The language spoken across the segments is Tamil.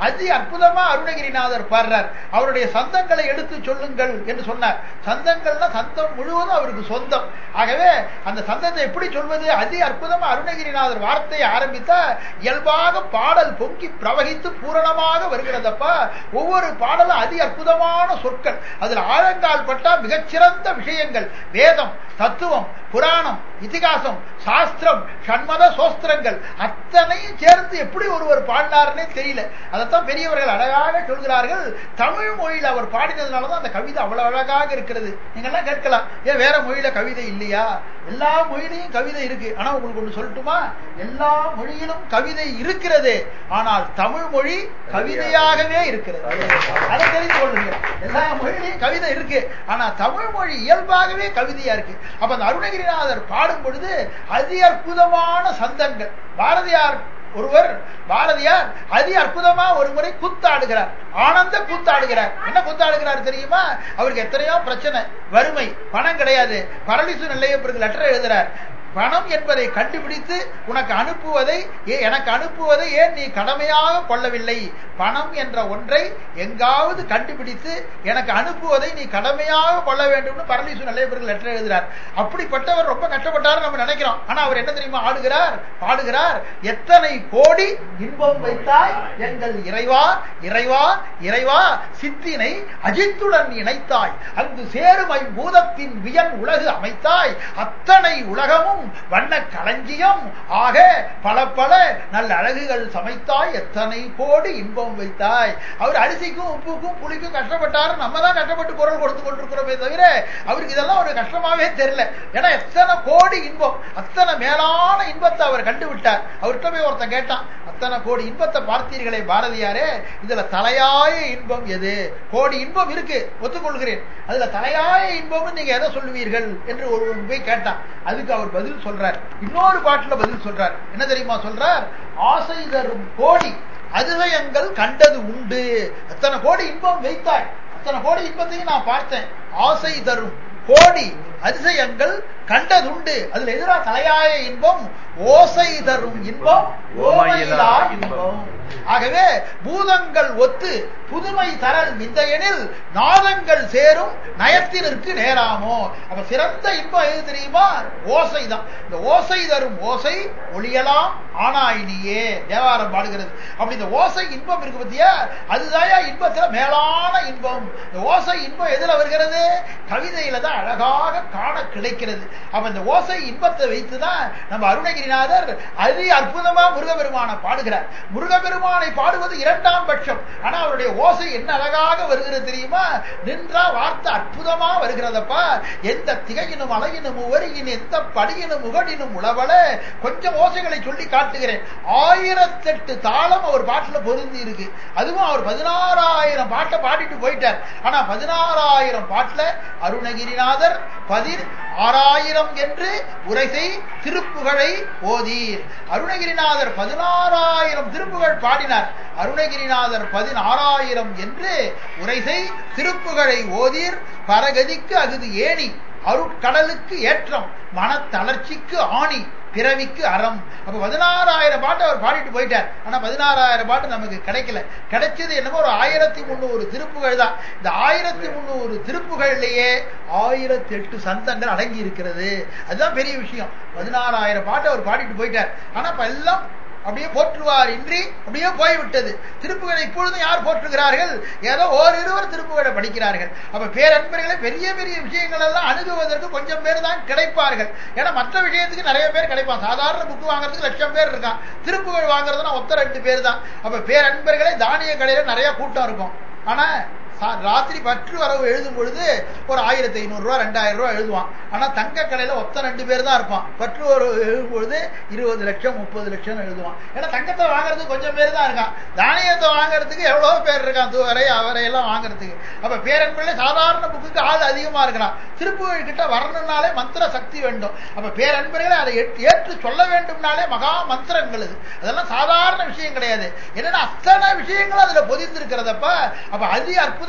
அதி அற்புதமா அருணகிரிநாதர் பாடுறார். அவருடைய சந்தங்களை எடுத்து சொல்லுங்கள் என்று சொன்னார். சந்தங்கள்னா சந்தம் முழுவதும் அவருக்கு சொந்தம். ஆகவே அந்த சந்தத்தை எப்படி சொல்வது? அதி அற்புதமா அருணகிரிநாதர் வார்த்தையை ஆரம்பித்தா இயல்பாக பாடல் பொங்கி பிரவகித்து பூரணமாக வருகிறதப்பா. ஒவ்வொரு பாடலும் அதி அற்புதமான சொற்கள், அதில் ஆழங்கால் பட்டா மிகச்சிறந்த விஷயங்கள், வேதம், தத்துவம், புராணம், இதிகாசம், சாஸ்திரம், ஷண்மத சோஸ்திரங்கள் அத்தனையும் சேர்ந்து எப்படி ஒருவர் பாடினார்னே தெரியல. அதைத்தான் பெரியவர்கள் அழகாக சொல்கிறார்கள். தமிழ் மொழியில் அவர் பாடினதுனாலதான் அந்த கவிதை அவ்வளவு அழகாக இருக்கிறது. நீங்க எல்லாம் கேட்கலாம், ஏன் வேற மொழியில கவிதை இல்லையா? எல்லா மொழியிலையும் கவிதை இருக்கு. ஆனா உங்களுக்கு ஒன்று சொல்லட்டுமா, எல்லா மொழியிலும் கவிதை இருக்கிறது, ஆனால் தமிழ் மொழி கவிதையாகவே இருக்கிறது. அதை தெரிந்து கொள்ளுங்க. எல்லா மொழியிலையும் கவிதை இருக்கு, ஆனா தமிழ் மொழி இயல்பாகவே கவிதையா இருக்கு. அப்ப அந்த அருணகிரிநாதர் பாடும் பொழுது அதி அற்புதமான சந்தங்கள். பாரதியார் அதி அற்புதமா ஒரு முறை கூத்தாடுகிறார், ஆனந்த கூத்தாடுகிறார். என்ன கூத்தாடுகிறார் தெரியுமா? அவருக்கு எத்தனையோ பிரச்சனை, வறுமை, பணம் கிடையாது. பரளிசு நெல்லையப்பருக்கு லெட்டர் எழுதுறார். பணம் என்பதை கண்டுபிடித்து உனக்கு அனுப்புவதை எனக்கு அனுப்புவதை ஏன் நீ கடமையாக கொள்ளவில்லை? பணம் என்ற ஒன்றை எங்காவது கண்டுபிடித்து எனக்கு அனுப்புவதை நீ கடமையாக கொள்ள வேண்டும் பரளிசு நெல்லையப்பருக்கு லெட்டர் எழுதுகிறார். அப்படிப்பட்டவர் ரொம்ப கஷ்டப்பட்டார் நம்ம நினைக்கிறோம். ஆனா அவர் என்ன தெரியுமா பாடுகிறார்? எத்தனை கோடி இன்பம் வைத்தாய் எங்கள் இறைவா, இறைவா, இறைவா, சித்தினை அஜித்துடன் இணைத்தாய், அங்கு சேரும் பூதத்தின் வியன் உலகு அமைத்தாய், அத்தனை உலகமும் வண்ண களஞ்சியம் ஆக பல பல நல்ல அழகுகள் சமைத்தாய், எத்தனை கோடி இன்பம் வைத்தாய். அவர் அரிசிக்கும் உப்புக்கும் புளிக்கும் கஷ்டப்பட்டாரு. நம்ம தான் கஷ்டப்பட்டு குரல் கொடுத்து கொண்டிருக்கிறோமே தவிர அவருக்கு இதெல்லாம் ஒரு கஷ்டமாவே தெரியல. ஏன்னா எத்தனை கோடி இன்பம், அத்தனை மேலான இன்பத்தை அவர் கண்டுவிட்டார். அவர்கிட்ட போய் ஒருத்தன் கேட்டான், அத்தனை கோடி இன்பத்தை பார்த்தீர்களே பாரதியாரே, இதுல தலையாய இன்பம் எது? கோடி இன்பம் இருக்கு, ஒத்துக்கொள்கிறேன். அதுல தலையாய இன்பம் நீங்க எதை சொல்லுவீர்கள் என்று ஒருவன் போய் கேட்டான். அதுக்கு அவர் பதில் சொல்றார். இன்னொரு பாட்டுல பதில் சொல்றார். என்ன தெரியுமா சொல்றார்? ஆசை தரும் கோடி அதிசயங்கள் கண்டது உண்டு. அத்தனை கோடி இன்பம் வைத்தாய், அத்தனை கோடி இன்பத்தையும் நான் பார்த்தேன். ஆசை தரும் கோடி அதிசயங்கள் கண்டதுண்டு. அதுல எதிரா தலையாய இன்பம் ஓசை தரும் இன்பம், ஓமையிலா இன்பம். ஆகவே பூதங்கள் ஒத்து புதுமை தரல் விந்தையெனில் நாதங்கள் சேரும் நயத்திற்கு நேராமோ. அப்ப சிறந்த இன்பம் எது தெரியுமா? ஓசை தான். இந்த ஓசை தரும் ஓசை ஒளியலாம் ஆனாயினியே தேவாரம் பாடுகிறது. அப்படி இந்த ஓசை இன்பம் இருக்கு பத்தியா, அதுதான் இன்பத்துல மேலான இன்பம். இந்த ஓசை இன்பம் எதுல வருகிறது? கவிதையில தான் அழகாக காண கிடைக்கிறது. அப்ப இந்த ஓசை இன்பத்தை வைத்துதான் நம்ம அருணகிரிநாதர் அதி அற்புதமா முருகபெருமான பாடுகிறார். முருகபெருமானை பாடுவது இரண்டாம் பட்சம். ஆனா அவருடைய ஓசை என்ன அழகாக வருகிறது தெரியுமா? நின்றா வார்த்தை அற்புதமா வருகிறதப்பா. எந்த திகையினும் அழகினும் உவரியின் எந்த படியினும் உகடினும் உளவல. கொஞ்சம் ஓசைகளை சொல்லி காட்டுகிறேன். 1008 தாளம் அவர் பாட்டுல பொருந்தி இருக்கு. அதுவும் அவர் 16,000 பாட்டை பாடிட்டு போயிட்டார். ஆனா 16,000 பாட்டுல அருணகிரிநாதர் 16,000 என்று உரைசை திருப்புகழை ஓதீர். அருணகிரிநாதர் 16,000 திருப்புகழ் பாடினார். அருணகிரிநாதர் 16,000 என்று உரைசை திருப்புகழை ஓதீர். பரகதிக்கு அகுது ஏணி, அருட்கடலுக்கு ஏற்றம், மனத்தளர்ச்சிக்கு ஆணி, பிறவிக்கு அறம். அப்ப 16,000 பாட்டு அவர் பாடிட்டு போயிட்டார். ஆனா 16,000 பாட்டு நமக்கு கிடைக்கல. கிடைச்சது என்னமோ ஒரு 1300 திருப்புகள் தான். இந்த 1300 திருப்புகள்லயே 1008 சந்தங்கள் அடங்கி இருக்கிறது. அதுதான் பெரிய விஷயம். 16,000 பாட்டு அவர் பாடிட்டு போயிட்டார். ஆனா இப்ப எல்லாம் அப்படியே போற்றுவார் இன்றி அப்படியே போய்விட்டது. திருப்புகளை இப்பொழுதும் யார் போற்றுகிறார்கள்? ஏதோ ஓரிருவர் திருப்புகளை படிக்கிறார்கள். அப்ப பேரன்பர்களை பெரிய பெரிய விஷயங்கள் எல்லாம் அணுகுவதற்கு கொஞ்சம் பேர் தான் கிடைப்பார்கள். ஏன்னா மற்ற விஷயத்துக்கு நிறைய பேர் கிடைப்பான். சாதாரண புக்கு வாங்குறதுக்கு லட்சம் பேர் இருக்கான். திருப்புகள் வாங்குறதுனா ஒத்த 2 பேர் தான். அப்ப பேரன்பர்களை தானிய கடையில நிறைய கூட்டம் இருக்கும். ஆனா ராத்திரி பற்று வரவு எழுதும் பொழுது ஒரு 1,500 ரூபாய் 2,000 ரூபாய் எழுதுவான். ஆனா தங்க கடையில ஒத்த 2 பேர் தான் இருப்பான். பற்று வரவு எழுதும் பொழுது 20 லட்சம் 30 லட்சம் எழுதுவான். ஏன்னா தங்கத்தை வாங்குறதுக்கு கொஞ்சம் பேர் தான் இருக்கான். தானியத்தை வாங்குறதுக்கு எவ்வளவு பேர் இருக்கான், தூவரை அவரை எல்லாம் வாங்குறதுக்கு. அப்ப பேரன்பிள்ளை சாதாரண புக்குக்கு ஆள் அதிகமா இருக்கிறான். திருப்புகழ் கிட்ட வரணும்னாலே மந்திர சக்தி வேண்டும். அப்ப பேரன்பர்களை அதை ஏற்று சொல்ல வேண்டும்னாலே மகா மந்திரங்கள். அதெல்லாம் சாதாரண விஷயம் கிடையாது. என்னன்னா அத்தனை விஷயங்களும் அதுல பொதிந்திருக்கிறதப்ப. அப்ப அதி அற்புத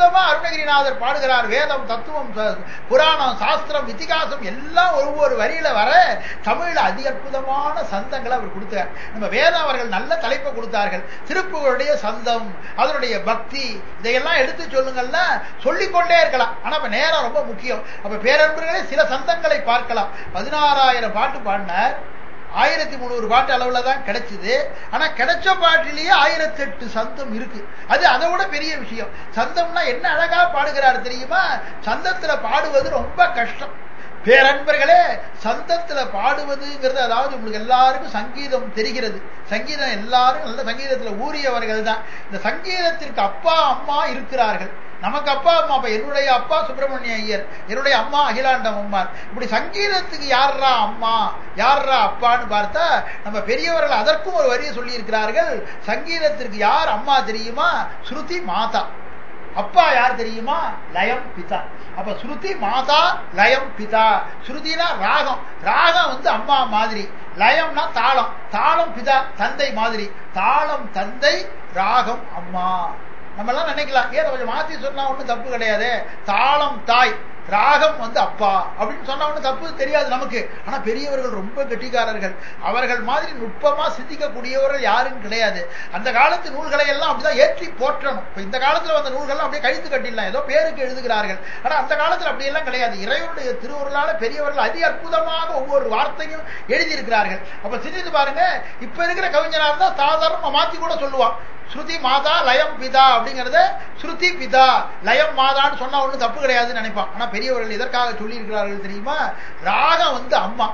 அற்புதமா அருணகிரிநாதர் பாடுகிறார். வேதம், தத்துவம், புராணம், சாஸ்திரம், இதிகாசம் எல்லாம் ஒவ்வொரு வரியில வர தமிழ்ல அதி அற்புதமான சந்தங்களை அவர் கொடுத்தார். நம்ம வேதம் அவர்கள் நல்ல தலைப்பை கொடுத்தார்கள். திருப்புகளுடைய சந்தம், அதனுடைய பக்தி, இதையெல்லாம் எடுத்து சொல்லுங்கள்னா சொல்லிக்கொண்டே இருக்கலாம். ஆனா இப்ப நேரம் ரொம்ப முக்கியம். அப்ப பேரன்பர்களே சில சந்தங்களை பார்க்கலாம். 16,000 பாட்டு பாடினார். 1300 பாட்டு அளவுல தான் கிடைச்சது. ஆனா கிடைச்ச பாட்டிலேயே 1008 சந்தம் இருக்கு. அது அதை விட பெரிய விஷயம். சந்தம்னா என்ன அழகா பாடுகிறார் தெரியுமா? சந்தத்துல பாடுவது ரொம்ப கஷ்டம். பேரன்பர்களே, சந்தத்துல பாடுவதுங்கிறது, அதாவது உங்களுக்கு எல்லாருக்கும் சங்கீதம் தெரிகிறது. சங்கீதம் எல்லாரும் நல்ல சங்கீதத்துல ஊறியவர்கள் தான். இந்த சங்கீதத்திற்கு அப்பா அம்மா இருக்கிறார்கள். நமக்கு அப்பா அம்மா. அப்ப என்னுடைய அப்பா சுப்பிரமணிய ஐயர், என்னுடைய அம்மா அகிலாண்டம் அம்மார். இப்படி சங்கீதத்துக்கு யாரா அம்மா, யாரா அப்பான்னு பார்த்தா நம்ம பெரியவர்கள் அதற்கும் ஒரு வரியை சொல்லி இருக்கிறார்கள். சங்கீதத்திற்கு யார் அம்மா தெரியுமா? ஸ்ருதி மாதா. அப்பா யார் தெரியுமா? லயம் பிதா. அப்ப ஸ்ருதி மாதா, லயம் பிதா. ஸ்ருதினா ராகம், ராகம் வந்து அம்மா மாதிரி. லயம்னா தாளம், தாளம் பிதா தந்தை மாதிரி. தாளம் தந்தை, ராகம் அம்மா. நம்ம எல்லாம் நினைக்கலாம், ஏன் கொஞ்சம் மாத்தி சொன்னா ஒண்ணும் தப்பு கிடையாது. தாளம் தாய், ராகம் வந்து அப்பா அப்படின்னு சொன்னா ஒண்ணு தப்பு தெரியாது நமக்கு. ஆனா பெரியவர்கள் ரொம்ப கெட்டிக்காரர்கள். அவர்கள் மாதிரி நுட்பமா சிந்திக்கக்கூடியவர்கள் யாரும் கிடையாது. அந்த காலத்து நூல்களை எல்லாம் அப்படிதான் ஏற்றி போற்றணும். இப்ப இந்த காலத்துல வந்த நூல்கள் அப்படியே கழித்து கட்டிடலாம், ஏதோ பேருக்கு எழுதுகிறார்கள். ஆனா அந்த காலத்துல அப்படி எல்லாம் கிடையாது. இறைவனுடைய திருவுருளால பெரியவர்கள் அதி அற்புதமாக ஒவ்வொரு வார்த்தையும் எழுதியிருக்கிறார்கள். அப்ப சிந்தித்து பாருங்க, இப்ப இருக்கிற கவிஞனா இருந்தா சாதாரண மாத்தி கூட சொல்லுவான். ஸ்ருதி மாதா, லயம் பிதா அப்படிங்கறத ஸ்ருதி பிதா, லயம் மாதான்னு சொன்னா ஒண்ணு தப்பு கிடையாதுன்னு நினைப்பான். ஆனா பெரியவர்கள் இதற்காக சொல்லி இருக்கிறார்கள் தெரியுமா? ராகம் வந்து அம்மா,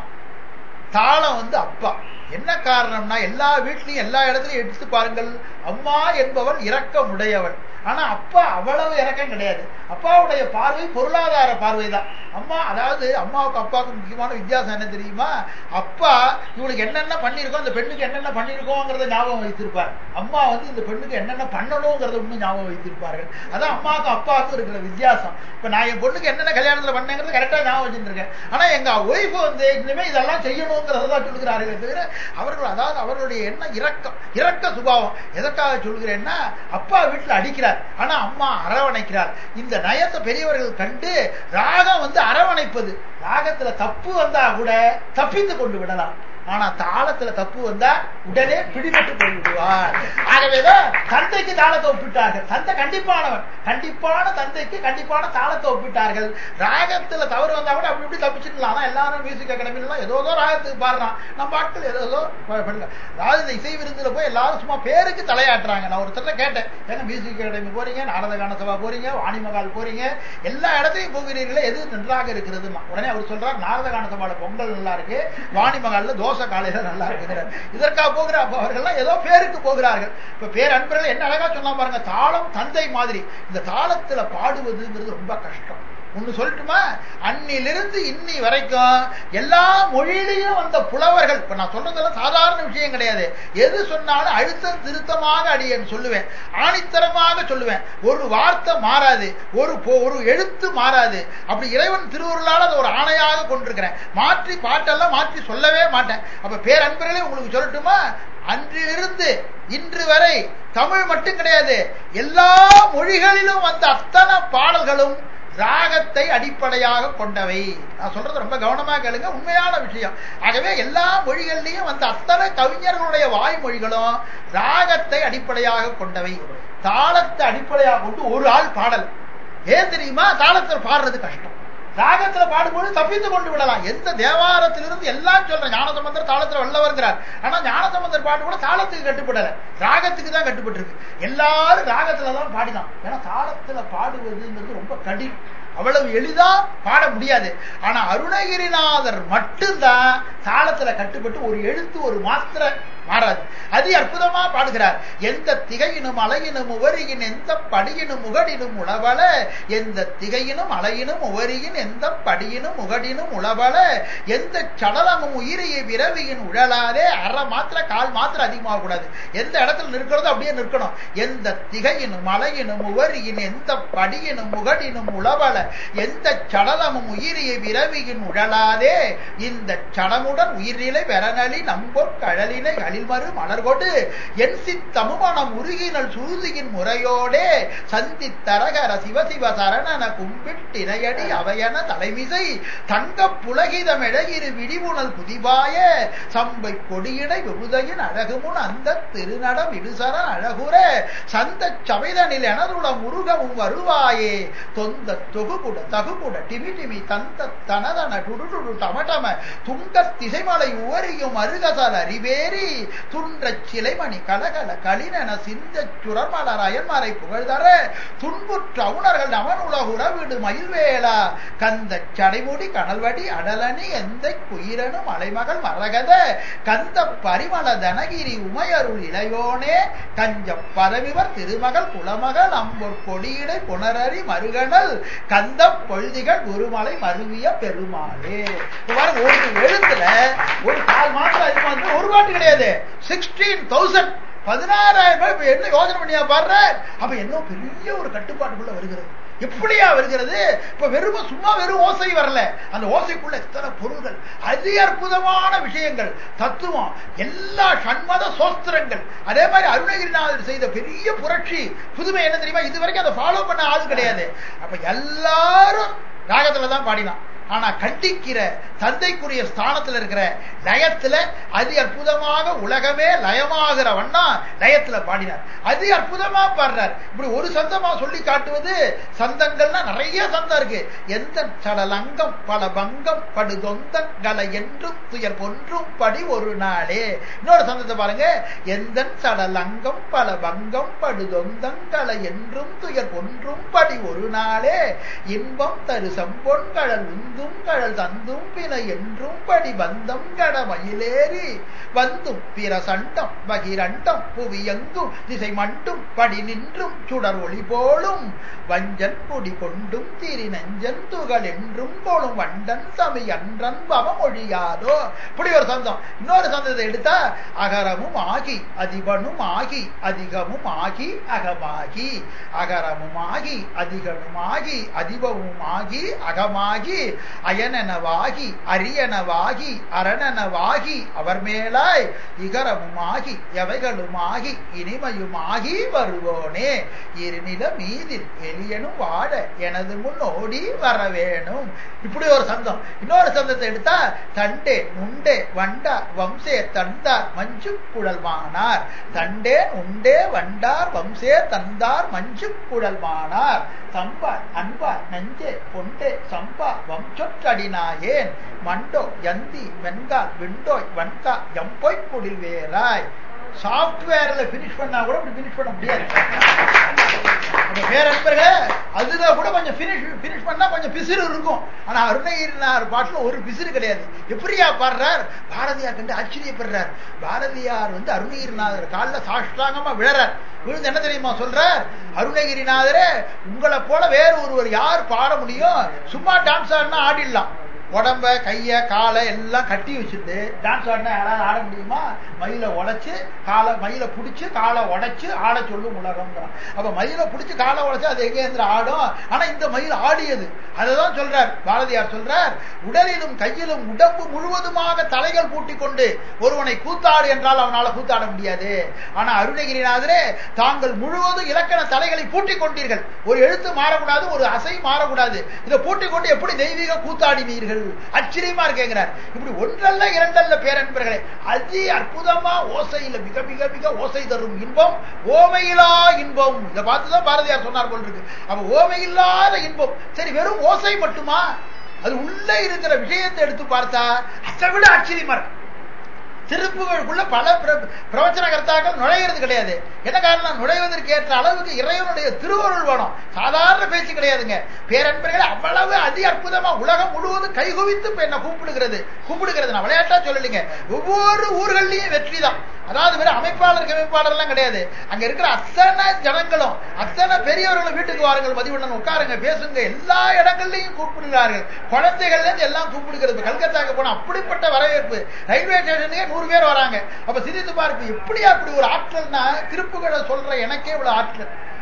தாளம் வந்து அப்பா. என்ன காரணம்னா, எல்லா வீட்லயும் எல்லா இடத்துலயும் எடுத்து பாருங்கள், அம்மா என்பவள் இரக்கமுடையவள். ஆனா அப்பா அவ்வளவு இரக்கம் கிடையாது. அப்பாவுடைய பார்வை பொருளாதார பார்வை தான். அம்மா, அதாவது அம்மாவுக்கு அப்பாவுக்கு முக்கியமான வித்தியாசம் என்ன தெரியுமா? அப்பா இவளுக்கு என்னென்ன பண்ணிருக்கோம், இந்த பெண்ணுக்கு என்னென்ன பண்ணிருக்கோங்கிறத ஞாபகம் வைத்திருப்பார். அம்மா வந்து இந்த பெண்ணுக்கு என்னென்ன பண்ணணுங்கிறத இன்னும் ஞாபகம் வைத்திருப்பார்கள். அதான் அம்மாவுக்கும் அப்பாவுக்கும் இருக்கிற வித்தியாசம். இப்ப நான் என் பொண்ணுக்கு என்னென்ன கல்யாணத்துல பண்ணேங்கிறது கரெக்டா ஞாபகம் வச்சுட்டு இருக்கேன். ஆனா எங்க ஒய்ஃப் வந்து இனிமே இதெல்லாம் செய்யணுங்கிறதான் சொல்லுகிறார்கள் தவிர அவர்கள், அதாவது அவர்களுடைய என்ன இரக்கம், இரக்க சுபாவம். எதற்காக சொல்கிறேன்னா, அப்பா வீட்டுல அடிக்கிறார், ஆனா அம்மா அரவணைக்கிறார். இந்த நயத்தை பெரியவர்கள் கண்டு ராகம் வந்து அரவணைப்பது. ராகத்துல தப்பு வந்தா கூட தப்பித்து கொண்டு விடலாம். ஆனா தாளத்துல தப்பு வந்தா உடனே பிடிபட்டு போய் விடுவார். ஆகவேதான் தந்தைக்கு தாளத்தை ஒப்பிட்டார்கள். தந்தை கண்டிப்பானவன், கண்டிப்பான தந்தைக்கு கண்டிப்பான தாளத்தை ஒப்பிட்டார்கள். ராகத்துல தவறு வந்தா கூட அப்படி இப்படி தப்பிச்சுக்கலாம். ஆனா எல்லாரும் மியூசிக் அகாடமிலாம் ஏதோ ராகத்துக்கு பாடுறான், நம்ம ஆட்கள் ஏதோ பண்ணல. அதாவது இந்த இசை விருந்துல போய் எல்லாரும் சும்மா பேருக்கு தலையாட்டுறாங்க. நான் ஒருத்தர கேட்டேன், ஏங்க மியூசிக் அகாடமி போறீங்க, நாரத கான சபா போறீங்க, வாணிமகால் போறீங்க, எல்லா இடத்தையும் போகிறீர்களே, எது நன்றாக இருக்கிறதுன்னா உடனே அவர் சொல்றார், நாரத கான சபால பொங்கல் நல்லா இருக்கு, வாணிமகால்ல தோசை காலையில நல்லா இருக்கிறார். இதற்காக போகிற அவர்கள் ஏதோ பேருக்கு போகிறார்கள். இப்ப பேரன்பர்கள் என்ன அழகா சொன்னா பாருங்க, தாளம் தந்தை மாதிரி. இந்த தாளத்துல பாடுவதுங்கிறது ரொம்ப கஷ்டம். ஒண்ணு சொல்லட்டுமா? அன்னிலிருந்து இன்னி வரைக்கும் எல்லா மொழியிலையும் வந்த புலவர்கள், இப்ப நான் சொல்றதெல்லாம் சாதாரண விஷயம் கிடையாது. எது சொன்னாலும் அழுத்தம் திருத்தமாக அடியேன் சொல்லுவேன், ஆணித்தரமாக சொல்லுவேன். ஒரு வார்த்தை மாறாது, ஒரு எழுத்து மாறாது. அப்படி இறைவன் திருவுருளால் அதை ஒரு ஆணையாக கொண்டிருக்கிறேன். மாற்றி பாட்டெல்லாம் மாற்றி சொல்லவே மாட்டேன். அப்ப பேரன்பர்களே உங்களுக்கு சொல்லட்டுமா, அன்றிலிருந்து இன்று வரை தமிழ் மட்டும் கிடையாது, எல்லா மொழிகளிலும் வந்த அத்தனை பாடல்களும் ராகத்தை அடிப்படையாக கொண்டவை. நான் சொல்றது ரொம்ப கவனமா கேளுங்க, உண்மையான விஷயம். ஆகவே எல்லா மொழிகளிலையும் வந்த அத்தனை கவிஞர்களுடைய வாய்மொழிகளும் ராகத்தை அடிப்படையாக கொண்டவை. தாளத்தை அடிப்படையாக கொண்டு ஒரு ஆள் பாடல். ஏன் தெரியுமா? தாளத்தில் பாடுறது கஷ்டம், ராகத்துல பாடும்போது தப்பித்து கொண்டு விடலாம். எந்த தேவாரத்திலிருந்து எல்லாம் சொல்றேன். ஞானசம்பந்தர் தாளத்துல வல்லவர்கிறார், ஆனா ஞானசம்பந்தர் பாட்டு கூட தாளத்துக்கு கட்டுப்படல, ராகத்துக்கு தான் கட்டுப்பட்டு இருக்கு. எல்லாரும் ராகத்துலதான் பாடிதான். ஏன்னா தாளத்துல பாடுவதுங்கிறது ரொம்ப கடினம், அவ்வளவு எளிதா பாட முடியாது. ஆனா அருணகிரிநாதர் மட்டும்தான் தாளத்துல கட்டுப்பட்டு ஒரு எழுத்து ஒரு மாத்திரை மாறாது, அதி அற்புதமா பாடுகிறார். எந்த திகையினும் அலையினும் உவரியின் எந்த படியினும் முகடினும் உளவல, எந்த திகையினும் அலையினும் உவரியின் எந்த படியினும் முகடினும் உளவல, எந்த சடலமும் உயிரிய பிறவியின் உழலாலே. அரை மாத்திரை கால் மாத்திரை அதிகமாக கூடாது, எந்த இடத்துல நிற்கிறதோ அப்படியே நிற்கணும். எந்த திகையினும் அலையினும் உவரியின் எந்த படியினும் முகடினும் உளவல, எந்த சடலமும் உயிரிய பிறவியின் உழலாலே. இந்த சடமுடன் உயிரிலை வெறநலி நம்பொற் கழலினை அணில்மறு மலர்கொடு என் சித்தமுமனம் உருகினல் சுருதியின் முறையோடே சந்தித்தரகர சிவசிவ சரணன கும்பிட்டினையடி அவையன தலைமிசை தங்கப் புலகிதம் எழகிரு விடிவுணல் புதிபாய சம்பை கொடியிடை விபுதையின் அழகுமுன் அந்த திருநடம் இடுசரன் அழகுற சந்த சமைதனில் எனதுளம் முருகமும் வருவாயே தொந்த தொகுகுட தகுகுட டிமி டிமி தந்த தனதன டுடுடு டமடம துங்கத் திசைமலை உவரியும் அருகசல் அறிவேறி துன்றச் சிலைமணி கலகல களினென சிந்தச் சுரர்மலர் அயன்மறை புகழ்தர துன்புற்ற உணர்கள் அவன் உலகுறவிடு மயில்வேளா கந்த சடைமுடி கனல்வடி அடலணி எந்த குயிரனு மலைமகள் மரகத கந்த பரிமள தனகிரி உமையருள் இளையோனே கஞ்ச பதவிவர் திருமகள் குலமகள் அம்பொற் கொடியிடை புனரறி மருகனல் கந்த பொழுதிகள் குருமலை மருவிய பெருமாளே. ஒரு எழுத்துல ஒரு கால் மாசம் அதிகமாக ஒரு பாட்டு கிடையாது. 16,000 16,000 என்ன யோசனை பண்ணியா பாடுற. அப்ப என்ன பெரிய ஒரு கட்டுப்பாட்டுக்குள்ள வருகிறது. எப்படியா வருகிறது? இப்ப வெறும் சும்மா வெறும் ஓசை வரல. அந்த ஓசைக்குள்ள எத்தனை பொருள்கள், அதி அற்புதமான விஷயங்கள், தத்துவம், எல்லா ஷண்மத சோஸ்திரங்கள். அதே மாதிரி அருணகிரிநாதர் செய்த பெரிய புரட்சி புதுமை என்ன தெரியுமா? இதுவரைக்கும் அதை ஃபாலோ பண்ண ஆள் கிடையாது. அப்ப எல்லாரும் ராகத்துல தான் பாடினான். ஆனா கண்டிக்கிற தந்தைக்குரிய ஸ்தானத்தில் இருக்கிற லயத்துல அதி அற்புதமாக உலகமே லயமாகிற வண்ணா லயத்துல பாடினார். அதி அற்புதமா பாடுறார். இப்படி ஒரு சந்தமா சொல்லி காட்டுவது, சந்தங்கள்னா நிறைய சந்தம் இருக்கு. எந்த சடலங்கம் பல பங்கம் படுதொந்தங்களை என்றும் துயர் பொன்றும் படி ஒரு நாளே. இன்னொரு சந்தத்தை பாருங்க. எந்த சடலங்கம் பல பங்கம் படுதொந்தங்களை என்றும் துயர் பொன்றும் படி ஒரு நாளே இன்பம் தரு செம்பொன்கழல் உந்தும் கழல் தந்தும் பிணை என்றும் படி பந்தம் கட மயிலேறி வந்தும் பிற சண்டம் பகிரண்டம் புவியெங்கும் திசை மண்டும் படி நின்றும் சுடர் ஒளி போலும் வஞ்சன் பொடி கொண்டும் திரி நெஞ்சன் துகள் என்றும் போலும் வண்டன் சமி அன்றன் பவம் ஒழியாதோ. இப்படி ஒரு சந்தம். இன்னொரு சந்தத்தை எடுத்தா அகரமும் ஆகி அதிபனும் ஆகி அதிகமும் ஆகி அகமாகி அகரமும் ஆகி அதிகமும் ஆகி அதிபமும் ஆகி அகமாகி அயனெனவாகி அரியனவாகி அரணனவாகி அவர் மேலாய் இகரமுமாகி எவைகளுமாகி இனிமையுமாகி வருவோனே இருநில மீதில் எலியனும் வாழ எனது முன் ஓடி வர வேணும். இப்படி ஒரு சந்தம். இன்னொரு சந்தத்தை எடுத்தா தண்டே நுண்டே வண்டார் வம்சே தந்தார் மஞ்சு குழல்மானார் தண்டே உண்டே வண்டார் வம்சே தந்தார் மஞ்சு குழல்மானார் சம்பார் அன்பார் நெஞ்சே பொண்டே சம்பா வம்சொற்றடினாயேன் மண்டோ யந்தி வெண்கால் விண்டோய் வன்கா எம்பொய் குடில் வேறாய். சாப்ட்வேர்ல பினிஷ் பண்ணா கூட இப்படி பினிஷ் பண்ண முடியாது. பேரன்பர்களே, அதுல கூட கொஞ்சம் பினிஷ் பண்ணா கொஞ்சம் பிசிறு இருக்கும். ஆனா அருணகிரிநாதர் பாட்டுல ஒரு பிசிறு கிடையாது. எப்படியா பாடுறார்? பாரதியார் கண்டு ஆச்சரியப்படுறார். பாரதியார் அருணகிரிநாதர் காலில் சாஷ்டாங்கமா விழறார். விழுந்து என்ன தெரியுமா சொல்றார்? அருணகிரிநாதரே, உங்களை போல வேறு ஒருவர் யார் பாட முடியும்? சும்மா டான்ஸ் ஆடினா ஆடிடலாம். உடம்ப கைய காலை எல்லாம் கட்டி வச்சுட்டு டான்ஸ் ஆடினா யாராவது ஆட முடியுமா? மயில உடைச்சு காலை மயில பிடிச்சு காலை உடைச்சு ஆட சொல்லும் உலகம். அப்ப மயில பிடிச்சு காலை உடைச்சு அது எங்க ஆடும்? ஆனா இந்த மயில் ஆடியது. அததான் சொல்றார் பாரதியார். சொல்றார், உடலிலும் கையிலும் உடம்பு முழுவதுமாக தலைகள் பூட்டிக் கொண்டு ஒருவனை கூத்தாடு என்றால் அவனால கூத்தாட முடியாது. ஆனா அருணகிரிநாதரே, தாங்கள் முழுவதும் இலக்கண தலைகளை பூட்டிக் கொண்டீர்கள். ஒரு எழுத்து மாறக்கூடாது, ஒரு அசை மாறக்கூடாது. இதை பூட்டிக் கொண்டு எப்படி தெய்வீக கூத்தாடினீர்கள்? ஆச்சரியமா இருக்கேங்கிறார். இப்படி ஒன்றல்ல இரண்டல்ல பேரன்பர்களே, அதி அற்புதமா ஓசையில மிக மிக மிக ஓசை தரும் இன்பம் ஓமையிலா இன்பம். இதை பார்த்துதான் பாரதியார் சொன்னார் போல் இருக்கு. அப்ப ஓமையில்லாத இன்பம். சரி, வெறும் ஓசை மட்டுமா? அது உள்ள இருக்கிற விஷயத்தை எடுத்து பார்த்தா அதை விட ஆச்சரியமா இருக்கு. திருப்புகளுக்குள்ள பல பிரவச்சனகர்த்தாக்கள் நுழையிறது கிடையாது. என்ன காரணம்? நுழைவதற்கு ஏற்ற அளவுக்கு இறைவனுடைய திருவருள் வேணும். சாதாரண பேச்சு கிடையாதுங்க. பேரன்பர்களே, அவ்வளவு அதி அற்புதமா உலகம் முழுவதும் கைகுவித்து என்ன கூப்பிடுகிறது. நான் விளையாட்டா சொல்லலைங்க. ஒவ்வொரு ஊர்கள்லயும் வெற்றி தான். அதாவது வேற அமைப்பாளர் எல்லாம் கிடையாது. அங்க இருக்கிற அத்தனை ஜனங்களும் அத்தனை பெரியவர்களும் வீட்டுக்கு வாருங்கள், மதிவண்ணன் உட்காருங்க, பேசுங்க, எல்லா இடங்கள்லையும் கூப்பிடுகிறார்கள். குழந்தைகள்ல இருந்து எல்லாம் கூப்பிடுகிறது. கல்கத்தாக்கு போன அப்படிப்பட்ட வரவேற்பு. ரயில்வே ஸ்டேஷனுக்கே 100 பேர் வராங்க. அப்ப சிரித்து பார்ப்பு எப்படியா அப்படி ஒரு ஆற்றல்னா, திருப்புகளை சொல்ற எனக்கே இவ்வளவு ஆற்றல்.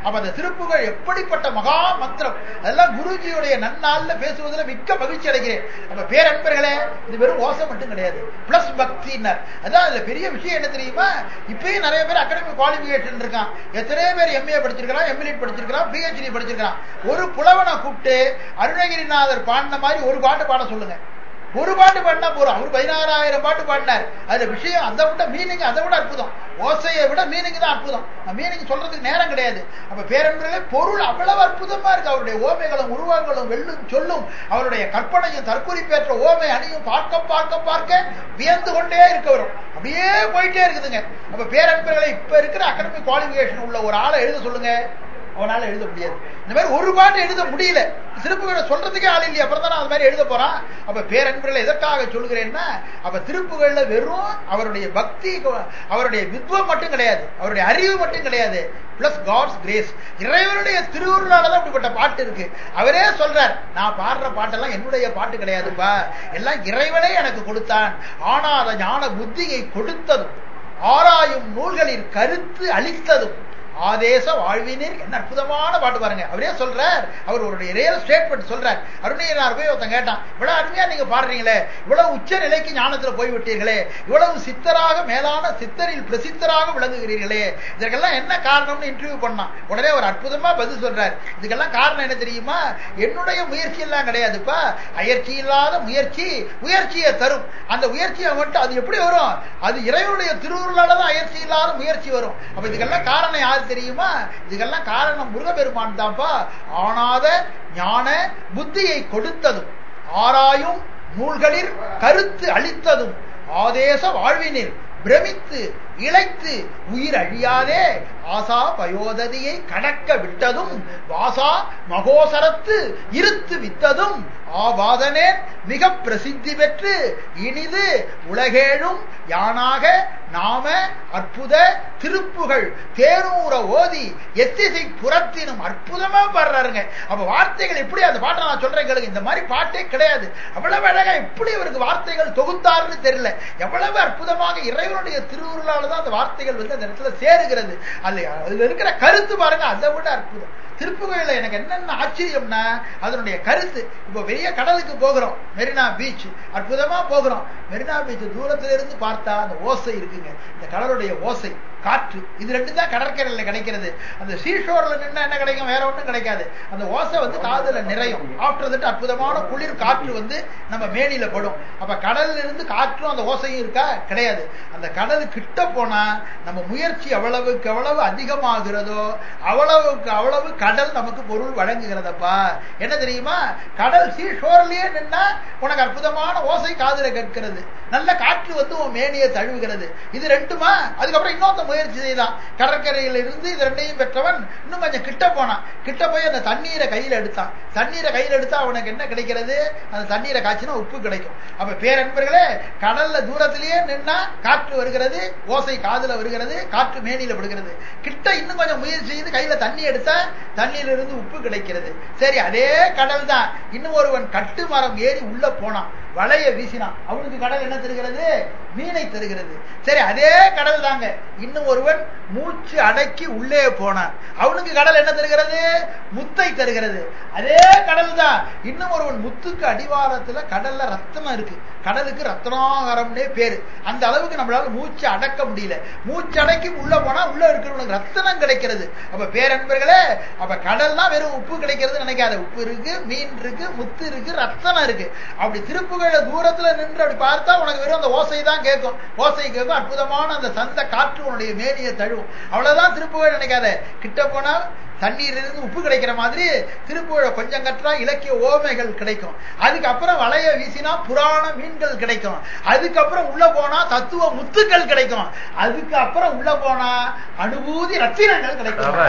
அப்ப அந்த திருப்புகழ் எப்படிப்பட்ட மகா மந்திரம், அதெல்லாம் குருஜியுடைய நன்னாள்ல பேசுவதில் மிக்க மகிழ்ச்சி அடைகிறேன். அப்ப பேரன்பர்களே, இது வெறும் ஓசை மட்டும் கிடையாது, பிளஸ் பக்தினர். அதான் அதுல பெரிய விஷயம் என்ன தெரியுமா? இப்பயும் நிறைய பேர் அகாடமிக் குவாலிபிகேஷன் இருக்கான், எத்தனையோ பேர் எம்ஏ படிச்சிருக்கான், எம்எல்ஏட் படிச்சிருக்கான், பிஹெச்டி படிச்சிருக்கான். ஒரு புலவனை கூப்பிட்டு அருணகிரிநாதர் பாடின மாதிரி ஒரு பாட்டு பாட சொல்லுங்க. ஒரு பாட்டு பாடினா போறோம். அவர் 16,000 பாட்டு பாடினார். அதுல விஷயம் அதை விட மீனிங் அதை விட அற்புதம். ஓசையை விட மீனிங் தான் அற்புதம். மீனிங் சொல்றதுக்கு நேரம் கிடையாது. அப்ப பேரன்பர்களே, பொருள் அவ்வளவு அற்புதமா இருக்கு. அவருடைய ஓமைகளும் உருவங்களும் வெல்லும் சொல்லும், அவருடைய கற்பனையும் தற்குறிப்பேற்ற ஓமை அணியும் பார்க்க பார்க்க பார்க்க வியந்து கொண்டே இருக்க வரும். அப்படியே போயிட்டே இருக்குதுங்க. அப்ப பேரன்பர்களே, இப்ப இருக்கிற அகாடமிக் குவாலிபிகேஷன் உள்ள ஒரு ஆளை எழுத சொல்லுங்க, அவனால எழுத முடியாது. இந்த மாதிரி ஒரு பாட்டு எழுத முடியல, திருப்புகளை சொல்றதுக்கே ஆள் இல்லையா, அப்புறம் தான் அது மாதிரி எழுத போறான். அப்ப பேரன்பர்களை எதற்காக சொல்லுகிறேன்னா, அப்ப திருப்புகள்ல வெறும் அவருடைய பக்தி, அவருடைய வித்வம் மட்டும் கிடையாது, அவருடைய அறிவு மட்டும் கிடையாது, பிளஸ் காட்ஸ் கிரேஸ், இறைவனுடைய திருவுருளாலதான் அப்படிப்பட்ட பாட்டு இருக்கு. அவரே சொல்றார், நான் பாடுற பாட்டெல்லாம் என்னுடைய பாட்டு கிடையாதுப்பா, எல்லாம் இறைவனே எனக்கு கொடுத்தான். ஆனா அதை ஞான புத்தியை கொடுத்ததும், ஆராயும் நூல்களில் கருத்து அளித்ததும், ஆதேச வாழ்வினர். என்ன அற்புதமான பாட்டு பாருங்க. அவரே சொல்றார், அவருடைய ரியல் ஸ்டேட்மெண்ட் சொல்றார். அருணகிரிநாதர் போய் ஒருத்தன் கேட்டான், இவ்வளவு அருமையா நீங்க பாடுறீங்களே, இவ்வளவு உச்ச நிலைக்கு ஞானத்துல போய்விட்டீர்களே, இவ்வளவு சித்தராக மேலான சித்தரில் பிரசித்தராக விளங்குகிறீர்களே, இதற்கெல்லாம் என்ன காரணம்னு இன்டர்வியூ பண்ணான். உடனே ஒரு அற்புதமா பதில் சொல்றார். இதுக்கெல்லாம் காரணம் என்ன தெரியுமா? என்னுடைய முயற்சி எல்லாம் கிடையாதுப்பா, அயற்சி இல்லாத முயற்சி முயற்சியை தரும். அந்த முயற்சியை மட்டும் அது எப்படி வரும்? அது இறைவனுடைய திருவுருளாலதான் அயற்சி இல்லாத முயற்சி வரும். அப்ப இதுக்கெல்லாம் காரணம் யாரு தெரியுமா? இதுக்கெல்லாம் காரணம் முருகப்பெருமான் தான்ப்பா. ஆனாத ஞான புத்தியை கொடுத்ததும், ஆராயும் நூல்களில் கருத்து அளித்ததும், ஆதேச வாழ்வினில் பிரமித்து இழைத்து உயிர் அழியாதே ஆசா பயோததியை கடக்க விட்டதும், வாசா மகோசரத்து இருத்து வித்ததும், ஆவாதனே மிக பிரசித்தி பெற்று இனிது உலகேழும் யானாக நாம அற்புத திருப்புகள் தேரூர ஓதி எத்திசை புறத்தினும். அற்புதமா பாடுறாருங்க. அப்ப வார்த்தைகள் எப்படி, அந்த பாட்டை நான் சொல்றேன் கேளுங்க, இந்த மாதிரி பாட்டே கிடையாது. அவ்வளவு அழகா எப்படி அவருக்கு வார்த்தைகள் தொகுத்தாருன்னு தெரியல. எவ்வளவு அற்புதமாக இறைவனுடைய திருவுருளாலதான் அந்த வார்த்தைகள் அந்த இடத்துல சேருகிறது. அதுல இருக்கிற கருத்து பாருங்க, அதை விட அற்புதம். திருப்புகையில எனக்கு என்னென்ன ஆச்சரியம்னா அதனுடைய கருத்து. இப்போ பெரிய கடலுக்கு போகிறோம், மெரினா பீச், அற்புதமா போகிறோம். மெரினா பீச் தூரத்துல இருந்து பார்த்தா அந்த ஓசை இருக்குங்க, இந்த கடலுடைய ஓசை, காற்று, இது ரெண்டு தான் கடற்கரையில கிடைக்கிறது. அந்த சீஷோர்ல நின்னா என்ன கிடைக்கும்? வேற ஒன்றும் கிடைக்காது. அந்த ஓசை காதுல நிறையும். ஆஃப்டர் தட் அற்புதமான குளிர் காற்று நம்ம மேனில படும். அப்ப கடல்ல இருந்து காற்றும் அந்த ஓசையும் இருக்கா? கிடையாது. அந்த கடலு கிட்ட போனா நம்ம முயற்சி எவ்வளவுக்கு எவ்வளவு அதிகமாகிறதோ அவ்வளவுக்கு அவ்வளவு கடல் நமக்கு பொருள் வழங்குகிறதப்பா. என்ன தெரியுமா? கடல் சீஷோர்லயே நின்னா உனக்கு அற்புதமான ஓசை காதுல கேட்கிறது, நல்ல காற்று உன் மேனியை தழுவுகிறது. இது ரெண்டுமா? அதுக்கப்புறம் இன்னொரு முயற்சி செய்தான். கடற்கரையில இருந்து இது ரெண்டையும் பெற்றவன் இன்னும் கொஞ்சம் கிட்ட போனான். கிட்ட போய் அந்த தண்ணீரை கையில் எடுத்தான். தண்ணீரை கையில் எடுத்தா அவனுக்கு என்ன கிடைக்கிறது? அந்த தண்ணீரை காய்ச்சினா உப்பு கிடைக்கும். அப்ப பேரன்பர்களே, கடல்ல தூரத்திலேயே நின்னா காற்று வருகிறது, ஓசை காதுல வருகிறது, காற்று மேனியில விடுகிறது. கிட்ட இன்னும் கொஞ்சம் முயற்சி செய்து கையில தண்ணி எடுத்தா தண்ணியில இருந்து உப்பு கிடைக்கிறது. சரி, அதே கடல் தான். இன்னும் ஒருவன் கட்டு மரம் ஏறி உள்ள போனான், வலைய வீசினான். அவனுக்கு கடல் என்ன தருகிறது? மீனை தருகிறது. சரி, அதே கடல் தாங்க. இன்னும் ஒருவன் மூச்சு அடக்கி உள்ளே போனான், அவனுக்கு கடல் என்ன தருகிறது? முத்தை தருகிறது. அதே கடல் தான். இன்னும் ஒருவன் முத்துக்கு அடிவாரத்துல கடல்ல ரத்தனம் இருக்கு, கடலுக்கு ரத்னாகரம்னே பேரு. அந்த அளவுக்கு நம்மளால மூச்சு அடக்க முடியல. மூச்சு அடக்கி உள்ள போனா உள்ள இருக்கிறவனுக்கு ரத்தனம் கிடைக்கிறது. அப்ப பேரன்பர்களே, அப்ப கடல்னா வெறும் உப்பு கிடைக்கிறது நினைக்காத. உப்பு இருக்கு, மீன் இருக்கு, முத்து இருக்கு, ரத்தனம் இருக்கு. அப்படி திருப்புகளை தூரத்துல நின்று அப்படி பார்த்தா உனக்கு வெறும் அந்த ஓசை தான் கேட்கும். ஓசை கேட்கும், அற்புதமான அந்த சந்த காற்று உன்னுடைய மேனியை தழுவும். அவ்வளவுதான் திருப்புகழ் நினைக்காத. கிட்ட போனா தண்ணீர் இருந்து உப்பு கிடைக்கிற மாதிரி திருப்புகழ கொஞ்சம் கற்றா இலக்கிய ஓமைகள் கிடைக்கும். அதுக்கப்புறம் வளைய வீசினா புராண மீன்கள் கிடைக்கும். அதுக்கப்புறம் உள்ள போனா தத்துவ முத்துக்கள் கிடைக்கும். அதுக்கப்புறம் உள்ள போனா அனுபூதி ரத்தினங்கள் கிடைக்கும்.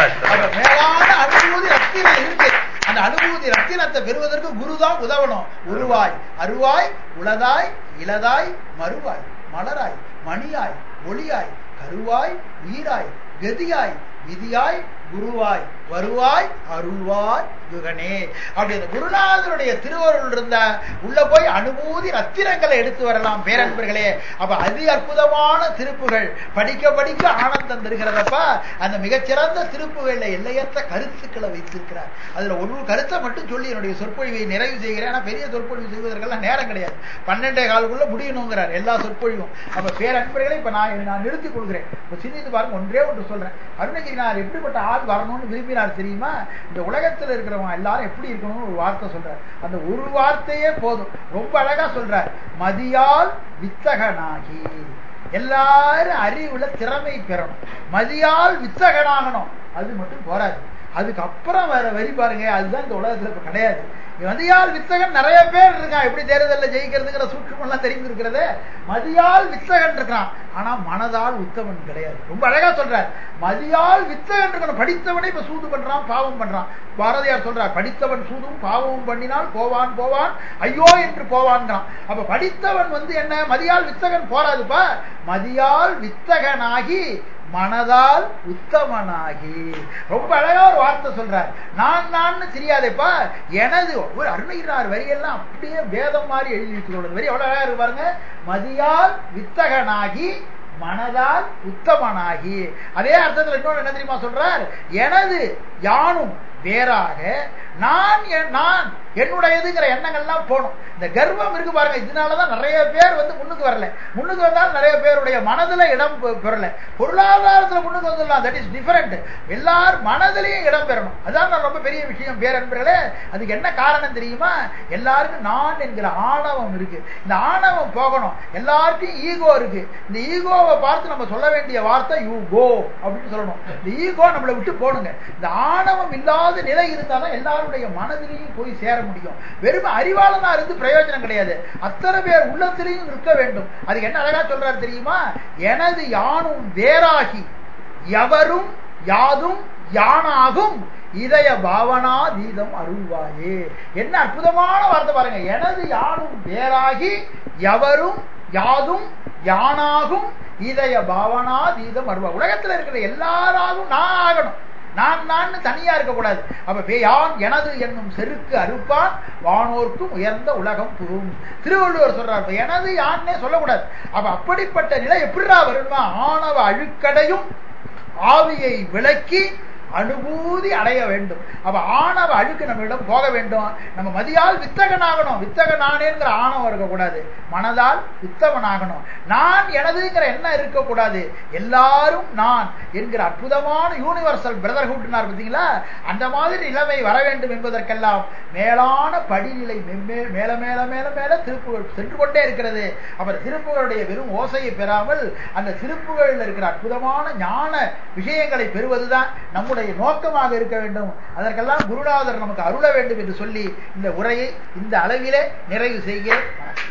மேலான அனுபூதி ரத்தினம் இருக்கு. அந்த அனுபூதி ரத்தினத்தை பெறுவதற்கு குருதான் உதவணும். உருவாய் அருவாய் உளதாய் இளதாய் மறுவாய் மலராய் மணியாய் ஒளியாய் கருவாய் உயிராய் கதியாய் விதியாய் குருவாய் வருவாய் அருள்வாய் யுகனே. அப்படி அந்த குருநாதருடைய திருவருள் இருந்த உள்ள போய் அனுபூதி ரத்தினங்களை எடுத்து வரலாம் பேரன்பர்களே. அப்ப அதி அற்புதமான திருப்புகள் படிக்க படிக்க ஆனந்தம் தருகிறதப்பா. அந்த மிகச்சிறந்த திருப்புகள்ல எல்லையற்ற கருத்துக்களை வைத்திருக்கிறார். அதுல ஒரு கருத்தை மட்டும் சொல்லி என்னுடைய சொற்பொழிவை நிறைவு செய்கிறேன். ஆனா பெரிய சொற்பொழிவு செய்வதற்கெல்லாம் நேரம் கிடையாது. 12:15 முடியணுங்கிறார் எல்லா சொற்பொழிவும். அப்ப பேரன்பர்களே இப்ப நான் நிறுத்திக் கொள்கிறேன். சிந்தித்து பாருங்க. ஒன்றே ஒன்று சொல்றேன். அருணகிரிநாதர் எப்படிப்பட்ட ஆள் வரணும்னு விரும்பினார் தெரியுமா? இந்த உலகத்தில் இருக்கிறவங்க எல்லாரும் எப்படி இருக்கணும்னு ஒரு வார்த்தை சொல்றார். அந்த ஒரு வார்த்தையே போதும். ரொம்ப அழகா சொல்றார். மதியால் வித்தகனாகி. எல்லாரும் அறிவுல திறமை பெறணும். மதியால் வித்தகனாகணும். அது மட்டும் போராது. அதுக்கப்புறம் வேற வரி பாருங்க. அதுதான் இந்த உலகத்துல இப்ப கிடையாது. மதியால் வித்தகன் நிறைய பேர் இருக்கான். எப்படி தேர்தல்ல ஜெயிக்கிறதுங்கிற சூட்சம் எல்லாம் தெரிந்திருக்கிறது. மதியால் வித்தகன் இருக்கான். ஆனா மனதால் உத்தமன் கிடையாது. ரொம்ப அழகா சொல்றார். மதியால் வித்தகன் இருக்கணும். படித்தவனை இப்ப சூது பண்றான், பாவம் பண்றான். பாரதியார் சொல்றார், படித்தவன் சூதும் பாவமும் பண்ணினால் போவான் போவான் ஐயோ என்று போவான்றான். அப்ப படித்தவன் என்ன மதியால் வித்தகன் போராதுப்பா. மதியால் வித்தகனாகி மனதால் உத்தமனாகி. ரொம்ப அழகா ஒரு வார்த்தை சொல்றார். நான் தெரியாதேப்பா. எனது ஒரு அருணகிரிநாதர் வரியெல்லாம் அப்படியே வேதம் மாதிரி எழுதி வச்சுக்கொள்வது வரி எவ்வளவு அழகா இருக்கு பாருங்க. மதியால் வித்தகனாகி மனதால் உத்தமனாகி. அதே அர்த்தத்தில் இன்னொன்று என்ன தெரியுமா சொல்றார்? எனது யானும் வேறாக நான் என்னுடையதுங்கிற எண்ணங்கள்லாம் போகணும். இந்த கர்வம் இருக்கு பாருங்க. இதனாலதான் நிறைய பேர் முன்னுக்கு வரல. முன்னுக்கு வந்தாலும் நிறைய பேருடைய மனதுல இடம் பெறல. பொருளாதாரத்துல முன்னுக்கு வந்துடலாம், தட் இஸ் டிஃபரெண்ட். எல்லாரும் மனதிலையும் இடம் பெறணும். அதான் ரொம்ப பெரிய விஷயம் பேரன்பர்களே. அதுக்கு என்ன காரணம் தெரியுமா? எல்லாருக்கும் நான் என்கிற ஆணவம் இருக்கு. இந்த ஆணவம் போகணும். எல்லாருக்கும் ஈகோ இருக்கு. இந்த ஈகோவை பார்த்து நம்ம சொல்ல வேண்டிய வார்த்தை யூ கோ அப்படின்னு சொல்லணும். இந்த ஈகோ நம்மளை விட்டு போகணுங்க. இந்த ஆணவம் இல்லாத நிலை இருந்தாலும் எல்லாருடைய மனதிலையும் போய் சேர முடியும். வெறும் அறிவாளனா இருந்து பிரயோஜனம் கிடையாது. அத்தனை பேர் உள்ளத்திலையும் இருக்க வேண்டும். அதுக்கு என்ன அழகா சொல்றாரு தெரியுமா? எனது யானும் வேறாகி எவரும் யாதும் யானாகும் இதய பாவனா தீதம் அருள்வாயே. என்ன அற்புதமான வார்த்தை பாருங்க. எனது யானும் வேறாகி எவரும் யாதும் யானாகும் இதய பாவனா தீதம் அருள்வா. உலகத்தில் இருக்கிற எல்லாராலும் நான் ஆகணும். நான் தனியா இருக்கக்கூடாது. அப்ப யான் எனது என்னும் செருக்கு அறுப்பான் வானோர்க்கும் உயர்ந்த உலகம் புகும். திருவள்ளுவர் சொல்றார். எனது யான்னே சொல்லக்கூடாது. அப்ப அப்படிப்பட்ட நிலை எப்படிடா வருமா? ஆணவ அழுக்கடையும் ஆவியை விளக்கி அனுபூதி அடைய வேண்டும். அப்ப ஆணவ அழுக்கு நம்மிடம் போக வேண்டும். நம்ம மதியால் வித்தகனாகணும். வித்தகனானேங்கிற ஆணவம் இருக்கக்கூடாது. மனதால் உத்தமனாகணும். நான் எனதுங்கிற எண்ணம் இருக்கக்கூடாது. எல்லாரும் நான் என்கிற அற்புதமான யூனிவர்சல் பிரதர்ஹுட் பார்த்தீங்களா? அந்த மாதிரி நிலைமை வர வேண்டும் என்பதற்கெல்லாம் மேலான படிநிலை மேல மேல மேல மேல திருப்புகள் சென்று கொண்டே இருக்கிறது. அவர் திருப்புகளுடைய வெறும் ஓசையை பெறாமல் அந்த திருப்புகளில் இருக்கிற அற்புதமான ஞான விஷயங்களை பெறுவதுதான் நம்முடைய நோக்கமாக இருக்க வேண்டும். அதற்கெல்லாம் குருநாதர் நமக்கு அருள வேண்டும் என்று சொல்லி இந்த உரையை இந்த அளவிலே நிறைவு செய்கிறேன்.